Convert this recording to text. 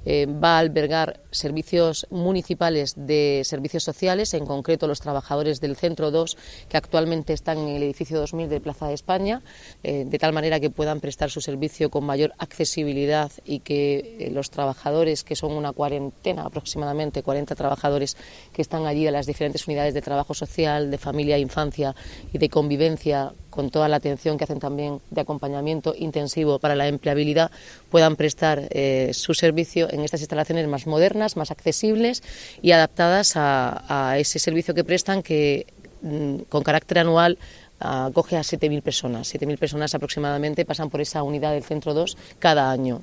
va a albergar servicios municipales de servicios sociales, en concreto los trabajadores del Centro 2, que actualmente están en el edificio 2000 de Plaza de España, de tal manera que puedan prestar su servicio con mayor accesibilidad y que los trabajadores, que son una cuarentena, aproximadamente 40 trabajadores que están allí de las diferentes unidades de trabajo social, de familia, infancia y de convivencia, con toda la atención que hacen también de acompañamiento intensivo para la empleabilidad, puedan prestar su servicio en estas instalaciones más modernas, más accesibles y adaptadas a ese servicio que prestan, que con carácter anual acoge a 7.000 personas. 7.000 personas aproximadamente pasan por esa unidad del Centro 2 cada año.